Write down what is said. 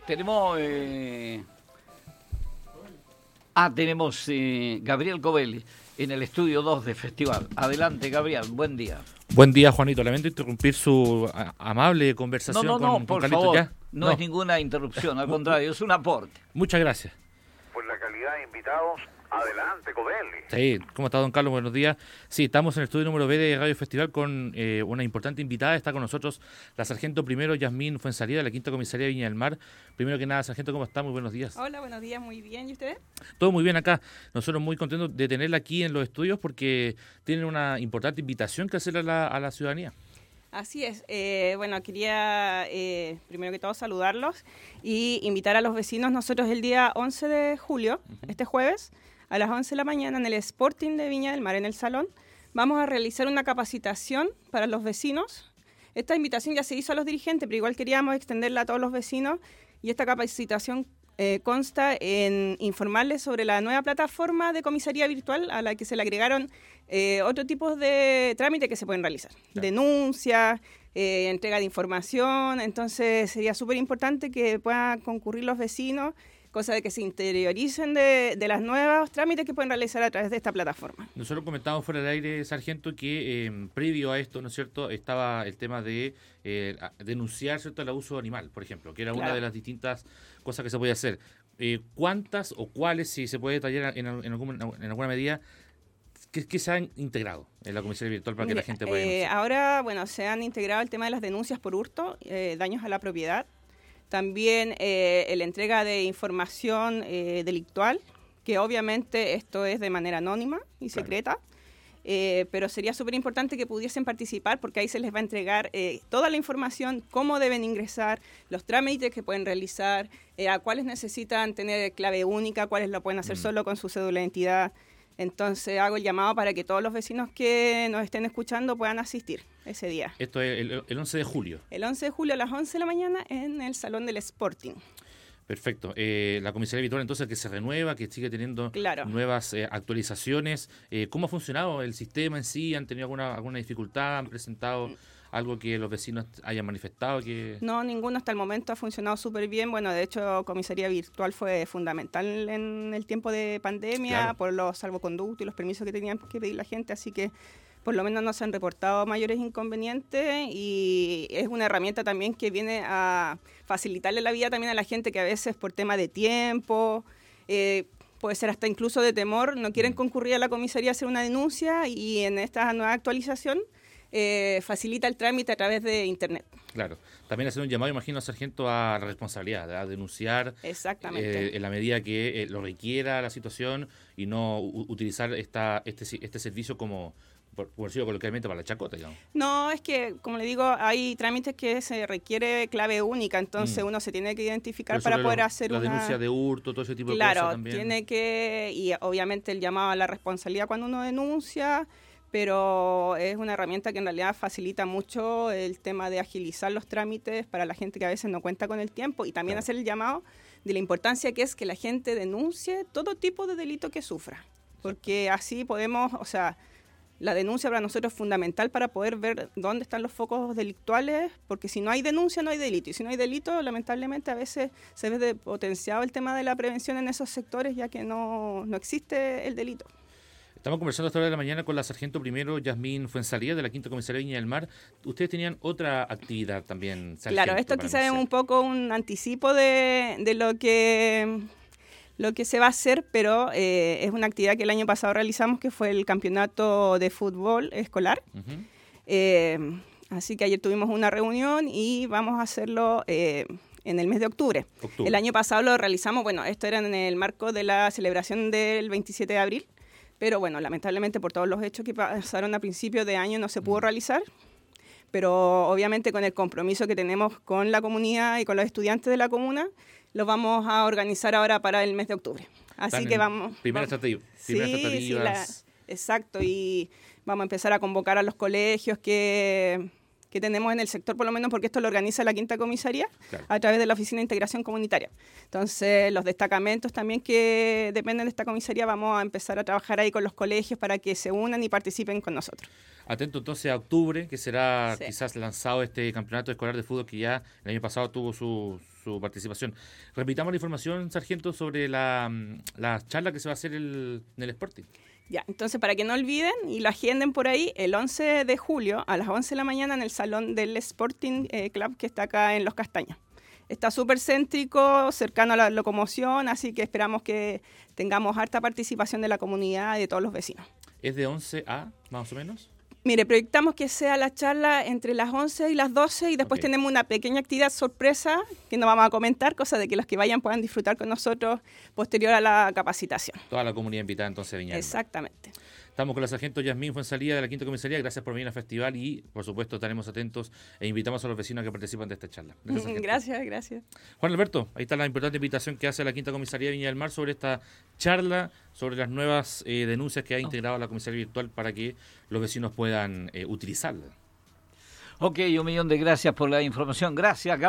Tenemos Gabriel Covelli en el estudio 2 de Festival. Adelante, Gabriel, buen día. Buen día, Juanito. Lamento interrumpir su amable conversación con por Carlito. favor, ¿Ya? no es ninguna interrupción, al contrario, es un aporte. Muchas gracias. Por la calidad de invitados, adelante, Covelli. Sí, ¿cómo está, don Carlos? Buenos días. Sí, estamos en el estudio número B de Radio Festival con una importante invitada. Está con nosotros la sargento primero Yasmín Fuenzalía, de la Quinta Comisaría de Viña del Mar. Primero que nada, sargento, ¿cómo está? Muy buenos días. Hola, buenos días, muy bien. ¿Y ustedes? Todo muy bien acá. Nosotros muy contentos de tenerla aquí en los estudios porque tienen una importante invitación que hacerle a la ciudadanía. Así es. Bueno, quería primero que todo saludarlos y invitar a los vecinos. Nosotros el día 11 de julio, este jueves, a las 11 de la mañana en el Sporting de Viña del Mar, en el salón, vamos a realizar una capacitación para los vecinos. Esta invitación ya se hizo a los dirigentes, pero igual queríamos extenderla a todos los vecinos, y esta capacitación consta en informarles sobre la nueva plataforma de comisaría virtual a la que se le agregaron otro tipo de trámites que se pueden realizar. Claro. Denuncias, entrega de información. Entonces sería súper importante que puedan concurrir los vecinos, cosa de que se interioricen de los nuevos trámites que pueden realizar a través de esta plataforma. Nosotros comentábamos fuera del aire, sargento, que previo a esto, ¿no es cierto?, estaba el tema de denunciar, ¿cierto?, el abuso animal, por ejemplo, que era una de las distintas cosas que se podía hacer. ¿Cuántas o cuáles, si se puede detallar en alguna medida, que se han integrado en la comisaría virtual para que la gente pueda denunciar? Ahora, bueno, se han integrado el tema de las denuncias por hurto, daños a la propiedad. También la entrega de información delictual, que obviamente esto es de manera anónima y secreta, pero sería súper importante que pudiesen participar porque ahí se les va a entregar toda la información, cómo deben ingresar, los trámites que pueden realizar, a cuáles necesitan tener clave única, cuáles lo pueden hacer solo con su cédula de identidad. Entonces hago el llamado para que todos los vecinos que nos estén escuchando puedan asistir ese día. Esto es el 11 de julio. El 11 de julio a las 11 de la mañana en el Salón del Sporting. Perfecto. La comisaría virtual entonces que se renueva, que sigue teniendo nuevas actualizaciones. ¿Cómo ha funcionado el sistema en sí? ¿Han tenido alguna dificultad? ¿Han presentado algo que los vecinos hayan manifestado? No, ninguno hasta el momento. Ha funcionado súper bien. Bueno, de hecho, comisaría virtual fue fundamental en el tiempo de pandemia, por los salvoconductos y los permisos que tenían que pedir la gente, así que por lo menos no se han reportado mayores inconvenientes, y es una herramienta también que viene a facilitarle la vida también a la gente que a veces por tema de tiempo, puede ser hasta incluso de temor, no quieren concurrir a la comisaría a hacer una denuncia, y en esta nueva actualización facilita el trámite a través de internet. Claro. También hacer un llamado, imagino, sargento, a la responsabilidad, a denunciar. Exactamente. En la medida que lo requiera la situación, y no utilizar este servicio como, por decirlo coloquialmente, para la chacota, digamos. No, es que, como le digo, hay trámites que se requiere clave única, entonces uno se tiene que identificar para poder hacer la denuncia de hurto, todo ese tipo de cosas también. Claro, tiene que, y obviamente el llamado a la responsabilidad cuando uno denuncia, pero es una herramienta que en realidad facilita mucho el tema de agilizar los trámites para la gente que a veces no cuenta con el tiempo, y también hacer el llamado de la importancia que es que la gente denuncie todo tipo de delito que sufra, porque así podemos, o sea, la denuncia para nosotros es fundamental para poder ver dónde están los focos delictuales, porque si no hay denuncia no hay delito, y si no hay delito, lamentablemente a veces se ve potenciado el tema de la prevención en esos sectores, ya que no existe el delito. Estamos conversando a esta hora de la mañana con la sargento primero Yasmín Fuenzalía, de la Quinta Comisaría de Viña del Mar. Ustedes tenían otra actividad también, sargento. Claro, esto quizás es un poco un anticipo de lo que se va a hacer, pero es una actividad que el año pasado realizamos, que fue el campeonato de fútbol escolar. Así que ayer tuvimos una reunión y vamos a hacerlo en el mes de octubre. El año pasado lo realizamos, bueno, esto era en el marco de la celebración del 27 de abril, pero bueno, lamentablemente por todos los hechos que pasaron a principios de año no se pudo realizar, pero obviamente con el compromiso que tenemos con la comunidad y con los estudiantes de la comuna, lo vamos a organizar ahora para el mes de octubre. Así que vamos... Primeras tratativas. Exacto, y vamos a empezar a convocar a los colegios que tenemos en el sector, por lo menos porque esto lo organiza la Quinta Comisaría a través de la Oficina de Integración Comunitaria. Entonces, los destacamentos también que dependen de esta comisaría, vamos a empezar a trabajar ahí con los colegios para que se unan y participen con nosotros. Atento entonces a octubre, que será quizás lanzado este campeonato escolar de fútbol que ya el año pasado tuvo su su participación. Repitamos la información, sargento, sobre la charla que se va a hacer en el Sporting. Ya, entonces para que no olviden y lo agenden por ahí, el 11 de julio a las 11 de la mañana en el salón del Sporting Club que está acá en Los Castaños. Está súper céntrico, cercano a la locomoción, así que esperamos que tengamos harta participación de la comunidad y de todos los vecinos. ¿Es de 11 a más o menos? Mire, proyectamos que sea la charla entre las 11 y las 12 y después tenemos una pequeña actividad sorpresa que no vamos a comentar, cosa de que los que vayan puedan disfrutar con nosotros posterior a la capacitación. Toda la comunidad invitada entonces a Viña del Mar. Exactamente. Estamos con la sargento Yasmín Fuenzalía de la Quinta Comisaría. Gracias por venir al festival y, por supuesto, estaremos atentos e invitamos a los vecinos que participan de esta charla. Gracias. Juan Alberto, ahí está la importante invitación que hace la Quinta Comisaría de Viña del Mar sobre esta charla, sobre las nuevas denuncias que ha integrado la comisaría virtual para que los vecinos puedan utilizarla. Ok, 1.000.000 de gracias por la información. Gracias, Gabriel.